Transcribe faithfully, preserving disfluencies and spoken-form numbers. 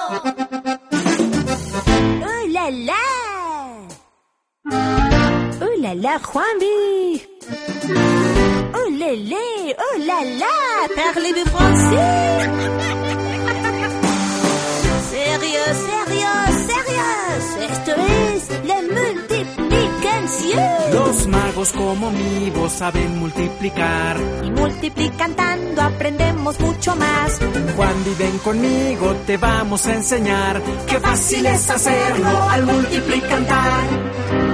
¡Oh, la, la! ¡Oh, la, la, Juanvi! ¡Oh, la, la! ¡Oh, la, la! Parlez-vous français? ¡Sérieux, sérieux, sérieux! Esto es la multiplicación. Los magos como mi voz saben multiplicar. Y multiplicando aprendemos mucho más. Juan, ven conmigo, te vamos a enseñar. Qué fácil es hacerlo al multiplicar.